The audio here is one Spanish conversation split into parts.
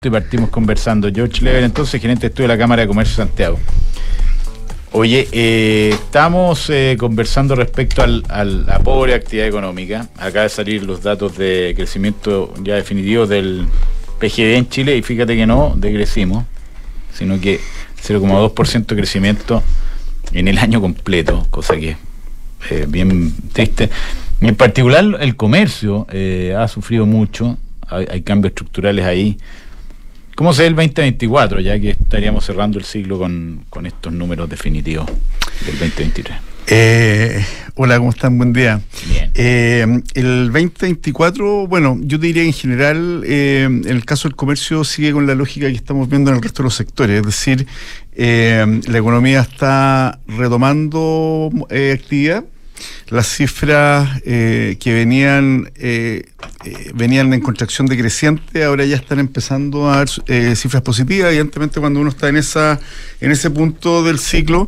Y partimos conversando. George Lever, entonces, gerente de estudio de la Cámara de Comercio de Santiago. Oye, estamos conversando respecto a la pobre actividad económica. Acaba de salir los datos de crecimiento ya definitivos del PGD en Chile y fíjate que no decrecimos, sino que 0,2% de crecimiento en el año completo, cosa que es bien triste. En particular, el comercio ha sufrido mucho, hay cambios estructurales ahí. ¿Cómo se ve el 2024, ya que estaríamos cerrando el ciclo con estos números definitivos del 2023? Hola, ¿cómo están? Buen día. Bien. El 2024, bueno, yo diría en general, en el caso del comercio sigue con la lógica que estamos viendo en el resto de los sectores, es decir, la economía está retomando actividad. Las cifras que venían en contracción decreciente ahora ya están empezando a dar cifras positivas. Evidentemente, cuando uno está en ese punto del ciclo,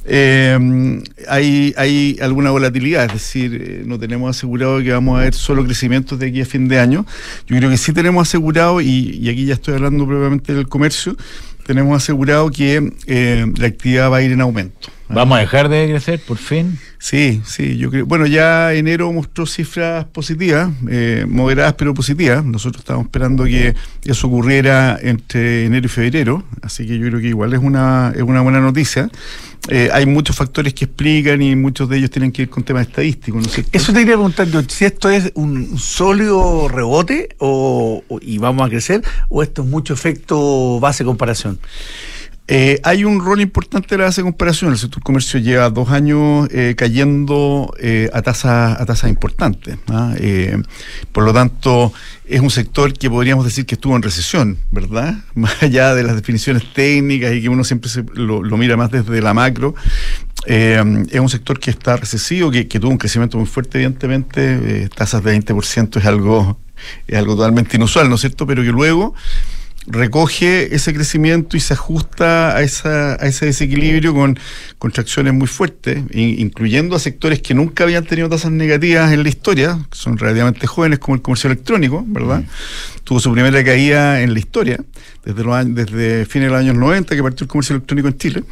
hay alguna volatilidad, es decir, no tenemos asegurado que vamos a ver solo crecimientos de aquí a fin de año. Yo creo que sí tenemos asegurado, y aquí ya estoy hablando propiamente del comercio, tenemos asegurado que la actividad va a ir en aumento. ¿Vamos a dejar de crecer por fin? Sí, yo creo. Bueno, ya enero mostró cifras positivas, moderadas pero positivas. Nosotros estábamos esperando que eso ocurriera entre enero y febrero, así que yo creo que igual es una buena noticia. Hay muchos factores que explican y muchos de ellos tienen que ver con temas estadísticos, ¿no es cierto? Eso te quería preguntar yo, si esto es un sólido rebote y vamos a crecer, o esto es mucho efecto base de comparación. Hay un rol importante de la base de comparación. El sector comercio lleva 2 años cayendo a tasas importantes, ¿no? Por lo tanto, es un sector que podríamos decir que estuvo en recesión, ¿verdad? Más allá de las definiciones técnicas y que uno siempre lo mira más desde la macro. Es un sector que está recesivo, que tuvo un crecimiento muy fuerte, evidentemente. Tasas de 20% es algo totalmente inusual, ¿no es cierto? Pero que luego recoge ese crecimiento y se ajusta a ese desequilibrio con contracciones muy fuertes, incluyendo a sectores que nunca habían tenido tasas negativas en la historia, que son relativamente jóvenes, como el comercio electrónico, ¿verdad? Tuvo su primera caída en la historia, desde fines de los años 90, que partió el comercio electrónico en Chile,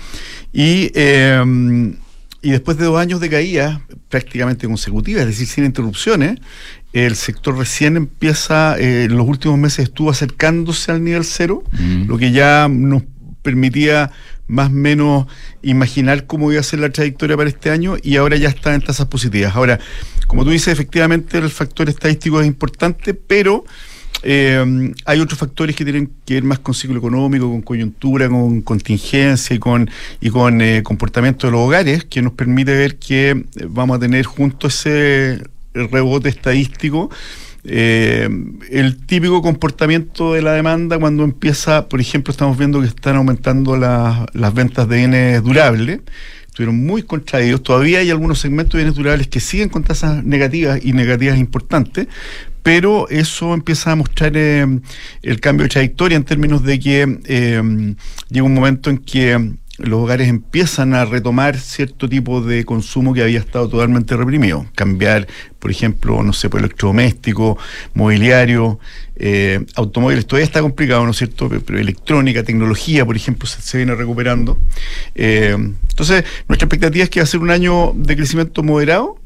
y después de 2 años de caída prácticamente consecutivas, es decir, sin interrupciones, el sector recién empieza, en los últimos meses estuvo acercándose al nivel cero, lo que ya nos permitía más o menos imaginar cómo iba a ser la trayectoria para este año, y ahora ya está en tasas positivas. Ahora, como tú dices, efectivamente el factor estadístico es importante, pero hay otros factores que tienen que ver más con ciclo económico, con coyuntura, con contingencia y con comportamiento de los hogares, que nos permite ver que vamos a tener junto ese rebote estadístico el típico comportamiento de la demanda cuando empieza. Por ejemplo, estamos viendo que están aumentando las ventas de bienes durables. Estuvieron muy contraídos. Todavía hay algunos segmentos de bienes durables que siguen con tasas negativas y negativas importantes, pero eso empieza a mostrar el cambio de trayectoria en términos de que llega un momento en que los hogares empiezan a retomar cierto tipo de consumo que había estado totalmente reprimido. Cambiar, por ejemplo, no sé, por electrodoméstico, mobiliario, automóviles, todavía está complicado, ¿no es cierto? Pero electrónica, tecnología, por ejemplo, se viene recuperando. Entonces, nuestra expectativa es que va a ser un año de crecimiento moderado,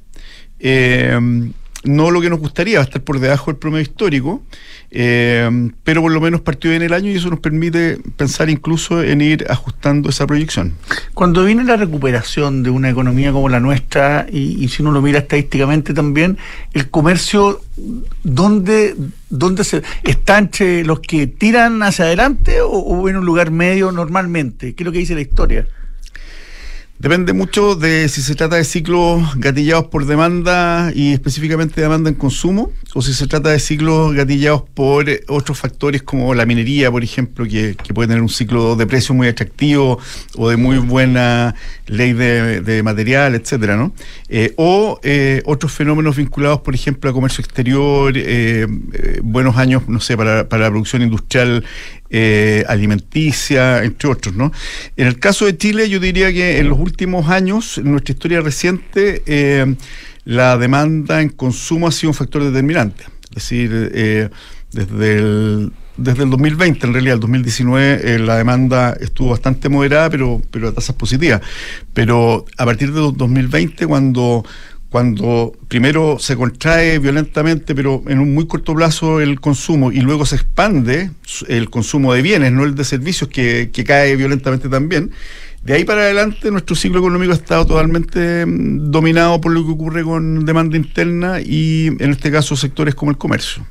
no lo que nos gustaría, va a estar por debajo del promedio histórico, pero por lo menos partió bien el año y eso nos permite pensar incluso en ir ajustando esa proyección. Cuando viene la recuperación de una economía como la nuestra, y si uno lo mira estadísticamente también, el comercio, ¿dónde se está entre los que tiran hacia adelante o en un lugar medio normalmente? ¿Qué es lo que dice la historia? Depende mucho de si se trata de ciclos gatillados por demanda y específicamente demanda en consumo, o si se trata de ciclos gatillados por otros factores como la minería, por ejemplo, que puede tener un ciclo de precio muy atractivo o de muy buena ley de material, etcétera, ¿no? O otros fenómenos vinculados, por ejemplo, a comercio exterior, buenos años, no sé, para la producción industrial alimenticia, entre otros, ¿no? En el caso de Chile, yo diría que en los últimos años, en nuestra historia reciente, la demanda en consumo ha sido un factor determinante. Es decir, desde desde el 2020, en realidad, el 2019 la demanda estuvo bastante moderada, pero a tasas positivas. Pero a partir de 2020, cuando primero se contrae violentamente, pero en un muy corto plazo el consumo, y luego se expande el consumo de bienes, no el de servicios, que cae violentamente también. De ahí para adelante nuestro ciclo económico ha estado totalmente dominado por lo que ocurre con demanda interna y en este caso sectores como el comercio.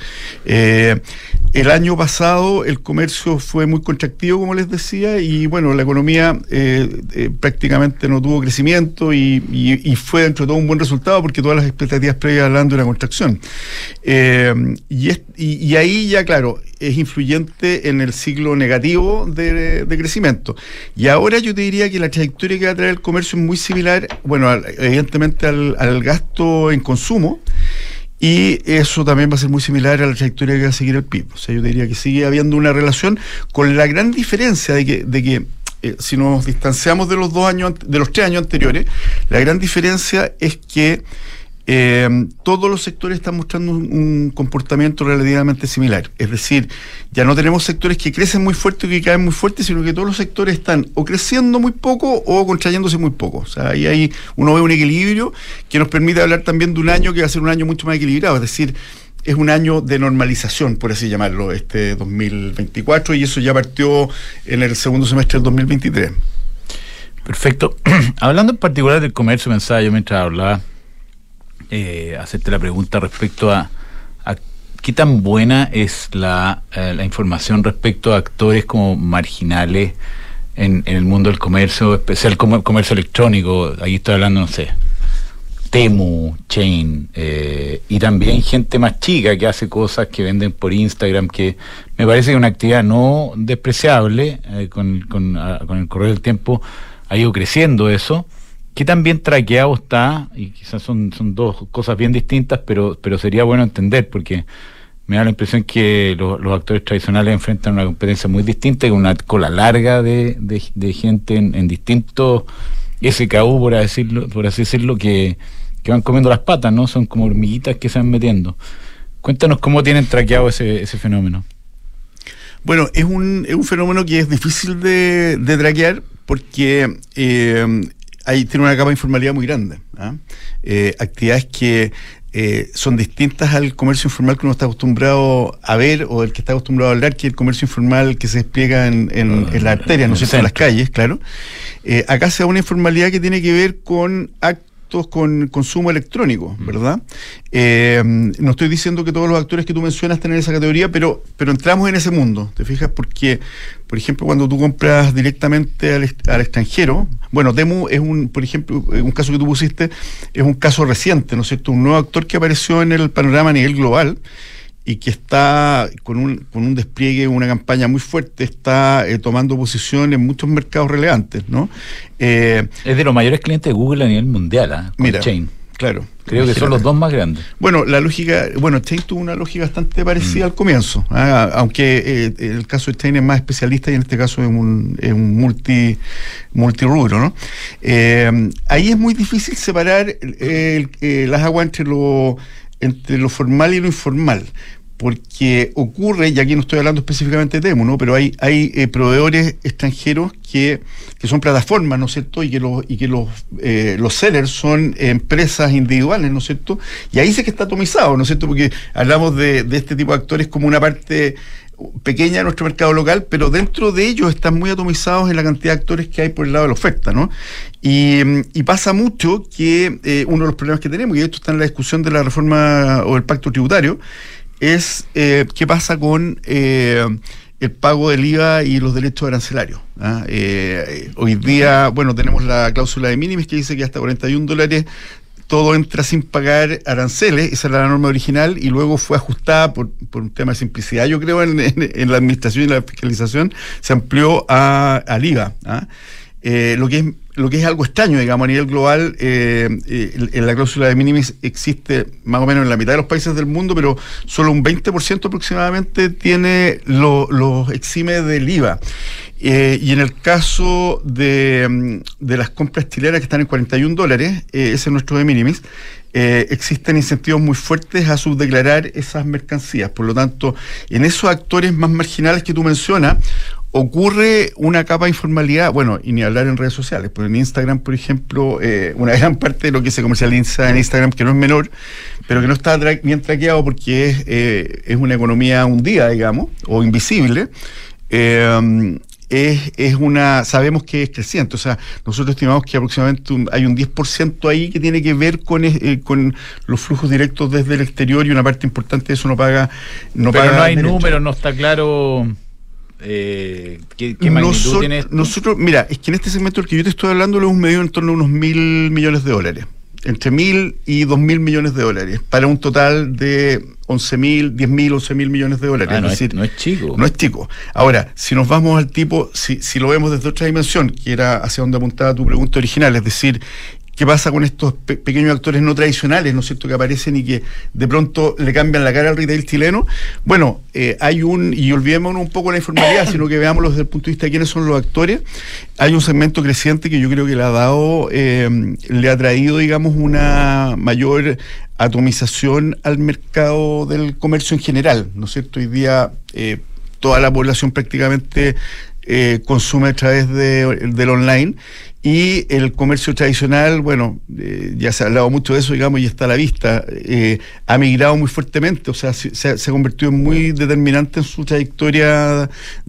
El año pasado el comercio fue muy contractivo, como les decía, y bueno, la economía prácticamente no tuvo crecimiento y fue dentro de todo un buen resultado porque todas las expectativas previas hablaban de una contracción. Y ahí ya, claro, es influyente en el ciclo negativo de crecimiento. Y ahora yo te diría que la trayectoria que va a traer el comercio es muy similar, bueno, evidentemente al gasto en consumo, y eso también va a ser muy similar a la trayectoria que va a seguir el PIB. O sea, yo te diría que sigue habiendo una relación, con la gran diferencia de que si nos distanciamos de los 3 años anteriores, la gran diferencia es que todos los sectores están mostrando un comportamiento relativamente similar. Es decir, ya no tenemos sectores que crecen muy fuerte o que caen muy fuerte, sino que todos los sectores están o creciendo muy poco o contrayéndose muy poco. O sea, ahí uno ve un equilibrio que nos permite hablar también de un año que va a ser un año mucho más equilibrado. Es decir, es un año de normalización, por así llamarlo, este 2024, y eso ya partió en el segundo semestre del 2023. Perfecto. Hablando en particular del comercio, pensaba yo mientras hablaba, hacerte la pregunta respecto a qué tan buena es la información respecto a actores como marginales en el mundo del comercio, especial como el comercio electrónico. Ahí estoy hablando, no sé, Temu, Chain, y también gente más chica que hace cosas que venden por Instagram, que me parece que es una actividad no despreciable. Con el correr del tiempo ha ido creciendo eso. ¿Qué tan bien traqueado está? Y quizás son dos cosas bien distintas, pero sería bueno entender, porque me da la impresión que los actores tradicionales enfrentan una competencia muy distinta, con una cola larga de gente en distintos SKU, por así decirlo, que van comiendo las patas, ¿no? Son como hormiguitas que se van metiendo. Cuéntanos cómo tienen traqueado ese fenómeno. Bueno, es un fenómeno que es difícil de traquear porque ahí tiene una capa de informalidad muy grande. Actividades que son distintas al comercio informal que uno está acostumbrado a ver, o el que está acostumbrado a hablar, que es el comercio informal que se despliega en la arteria, ¿no es cierto?, en las calles, claro. Acá se da una informalidad que tiene que ver con actos con consumo electrónico, ¿verdad? No estoy diciendo que todos los actores que tú mencionas estén en esa categoría, pero entramos en ese mundo, ¿te fijas? Porque, por ejemplo, cuando tú compras directamente al extranjero, bueno, Temu es por ejemplo, un caso que tú pusiste, es un caso reciente, ¿no es cierto? Un nuevo actor que apareció en el panorama a nivel global y que está con un despliegue, una campaña muy fuerte, está tomando posición en muchos mercados relevantes, ¿no? Es de los mayores clientes de Google a nivel mundial, con mira, Chain. Claro. Creo que son los dos más grandes. Bueno, Chain tuvo una lógica bastante parecida al comienzo, aunque el caso de Chain es más especialista y en este caso es un multirubro, ¿no? Ahí es muy difícil separar las aguas entre lo formal y lo informal, porque ocurre, y aquí no estoy hablando específicamente de Temu, ¿no?, pero hay proveedores extranjeros que son plataformas, ¿no es cierto?, y que los sellers son empresas individuales, ¿no es cierto?, y ahí sí que está atomizado, ¿no es cierto?, porque hablamos de este tipo de actores como una parte pequeña de nuestro mercado local, pero dentro de ellos están muy atomizados en la cantidad de actores que hay por el lado de la oferta, ¿no? Y pasa mucho que uno de los problemas que tenemos, y esto está en la discusión de la reforma o el pacto tributario, es qué pasa con el pago del IVA y los derechos arancelarios. Hoy día, bueno, tenemos la cláusula de minimis que dice que hasta $41 todo entra sin pagar aranceles. Esa era la norma original y luego fue ajustada por un tema de simplicidad, yo creo, en la administración y la fiscalización, se amplió al IVA. Lo que es lo que es algo extraño, digamos, a nivel global, en la cláusula de minimis existe más o menos en la mitad de los países del mundo, pero solo un 20% aproximadamente tiene los exime del IVA. Y en el caso de las compras chilenas, que están en $41, ese es nuestro de minimis, existen incentivos muy fuertes a subdeclarar esas mercancías. Por lo tanto, en esos actores más marginales que tú mencionas, ocurre una capa de informalidad, bueno, y ni hablar en redes sociales, porque en Instagram, por ejemplo, una gran parte de lo que se comercializa en Instagram, que no es menor, pero que no está bien traqueado porque es una economía hundida, digamos, o invisible, sabemos que es creciente. O sea, nosotros estimamos que aproximadamente hay un 10% ahí que tiene que ver con los flujos directos desde el exterior, y una parte importante de eso no paga. Pero no hay números, no está claro. ¿Qué magnitud tiene esto? Nosotros, mira, es que en este segmento del que yo te estoy hablando lo hemos medido en torno a unos $1.000 millones, entre 1.000 y 2.000 millones de dólares, para un total de 11.000, 10.000, 11.000 millones de dólares. No es chico. No es chico. Ahora, si nos vamos al tipo, si lo vemos desde otra dimensión, que era hacia donde apuntaba tu pregunta original, es decir, ¿qué pasa con estos pequeños actores no tradicionales, ¿no es cierto?, que aparecen y que de pronto le cambian la cara al retail chileno? Bueno, y olvidémonos un poco la informalidad, sino que veámoslo desde el punto de vista de quiénes son los actores. Hay un segmento creciente que yo creo que le ha traído, digamos, una mayor atomización al mercado del comercio en general, ¿no es cierto? Hoy día toda la población prácticamente consume a través del online, y el comercio tradicional, bueno, ya se ha hablado mucho de eso, digamos, y está a la vista, ha migrado muy fuertemente, o sea, se ha convertido en muy determinante en su trayectoria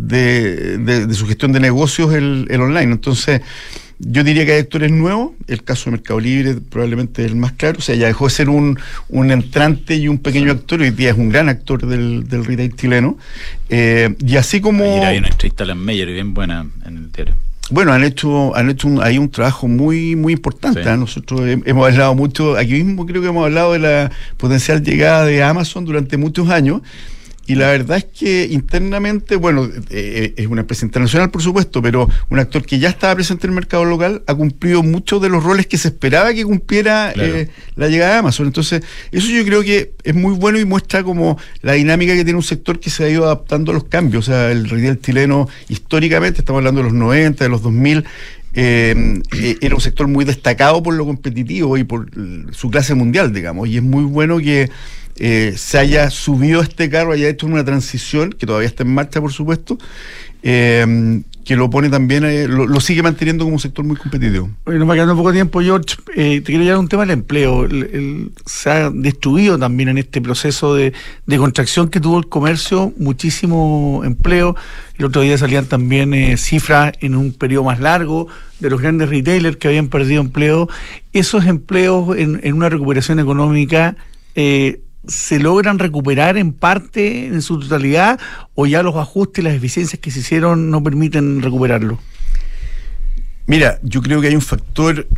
de su gestión de negocios el online. Entonces, yo diría que hay actores nuevos. El caso de Mercado Libre probablemente es el más claro. O sea, ya dejó de ser un entrante y un pequeño actor, y hoy día es un gran actor del retail chileno. Y así como... Ayer hay una entrevista a Alan Meyer bien buena en el diario. Bueno, han hecho ahí un trabajo muy muy importante. Sí. Nosotros hemos hablado mucho, aquí mismo creo que hemos hablado de la potencial llegada de Amazon durante muchos años, y la verdad es que internamente, bueno, es una empresa internacional, por supuesto, pero un actor que ya estaba presente en el mercado local ha cumplido muchos de los roles que se esperaba que cumpliera, claro, la llegada de Amazon. Entonces, eso yo creo que es muy bueno y muestra como la dinámica que tiene un sector que se ha ido adaptando a los cambios. O sea, el retail chileno, históricamente, estamos hablando de los 90, de los 2000, era un sector muy destacado por lo competitivo y por su clase mundial, digamos, y es muy bueno que se haya subido este carro, haya hecho una transición, que todavía está en marcha, por supuesto, que lo pone también, lo sigue manteniendo como un sector muy competitivo. Bueno, nos va quedando poco tiempo, George. Te quiero llevar un tema del empleo. Se ha destruido también en este proceso de contracción que tuvo el comercio muchísimo empleo. El otro día salían también cifras en un periodo más largo de los grandes retailers que habían perdido empleo. Esos empleos en una recuperación económica ¿se logran recuperar en parte, en su totalidad, o ya los ajustes y las eficiencias que se hicieron no permiten recuperarlo? Mira, yo creo que hay un factor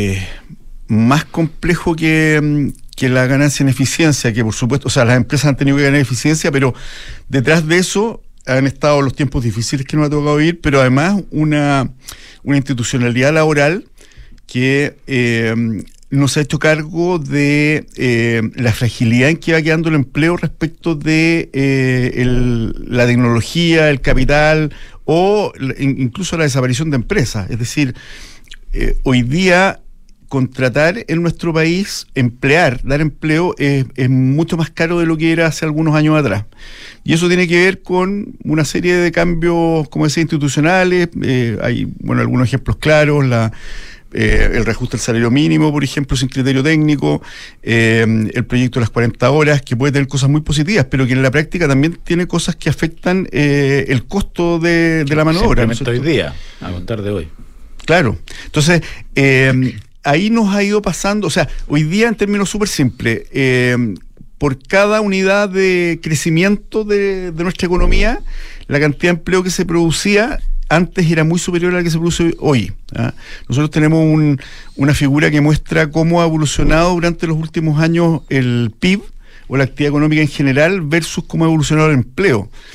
más complejo que la ganancia en eficiencia, que por supuesto, o sea, las empresas han tenido que ganar eficiencia, pero detrás de eso han estado los tiempos difíciles que nos ha tocado vivir, pero además una institucionalidad laboral que nos ha hecho cargo de la fragilidad en que va quedando el empleo respecto de la tecnología, el capital o incluso la desaparición de empresas. Es decir, hoy día contratar en nuestro país, dar empleo, es mucho más caro de lo que era hace algunos años atrás. Y eso tiene que ver con una serie de cambios, como decía, institucionales. Hay, bueno, algunos ejemplos claros, el reajuste del salario mínimo, por ejemplo, sin criterio técnico, el proyecto de las 40 horas, que puede tener cosas muy positivas, pero que en la práctica también tiene cosas que afectan el costo de la mano de obra. Simplemente hoy día, a contar de hoy. Claro. Entonces, ahí nos ha ido pasando, o sea, hoy día, en términos súper simples, por cada unidad de crecimiento de nuestra economía, la cantidad de empleo que se producía antes era muy superior a la que se produce hoy. Nosotros tenemos una figura que muestra cómo ha evolucionado durante los últimos años el PIB o la actividad económica en general versus cómo ha evolucionado el empleo.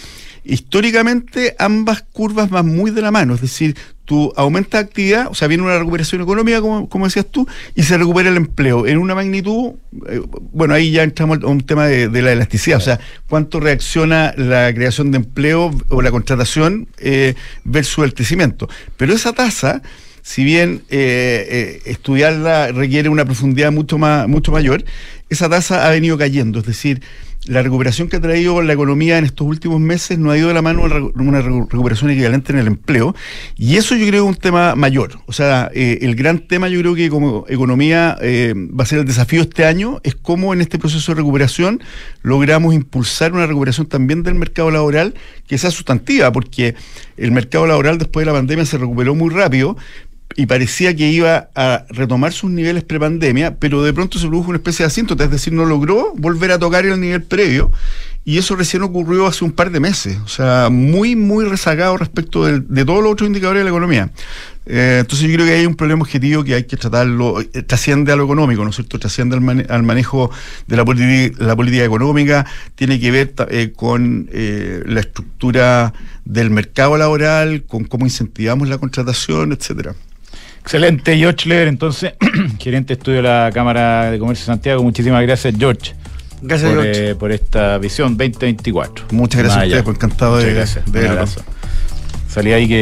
históricamente ambas curvas van muy de la mano, es decir, tú aumentas actividad, o sea, viene una recuperación económica, como decías tú, y se recupera el empleo en una magnitud, bueno, ahí ya entramos a un tema de la elasticidad, o sea, cuánto reacciona la creación de empleo o la contratación versus el crecimiento. Pero esa tasa, si bien estudiarla requiere una profundidad mucho mayor, esa tasa ha venido cayendo, es decir, la recuperación que ha traído la economía en estos últimos meses no ha ido de la mano una recuperación equivalente en el empleo, y eso yo creo que es un tema mayor. O sea, el gran tema yo creo que como economía va a ser el desafío este año, es cómo en este proceso de recuperación logramos impulsar una recuperación también del mercado laboral que sea sustantiva, porque el mercado laboral después de la pandemia se recuperó muy rápido, y parecía que iba a retomar sus niveles prepandemia, pero de pronto se produjo una especie de asíntota, es decir, no logró volver a tocar el nivel previo, y eso recién ocurrió hace un par de meses, o sea, muy rezagado respecto de todos los otros indicadores de la economía. Entonces yo creo que hay un problema objetivo que hay que tratarlo, trasciende a lo económico, ¿no es cierto?, trasciende al manejo de la política económica, tiene que ver con la estructura del mercado laboral, con cómo incentivamos la contratación, etcétera. Excelente, George Schleber, entonces, gerente de estudio de la Cámara de Comercio de Santiago. Muchísimas gracias, George. Gracias, George. Por esta visión 2024. Muchas gracias a ustedes, por encantado de verlo. Salí ahí que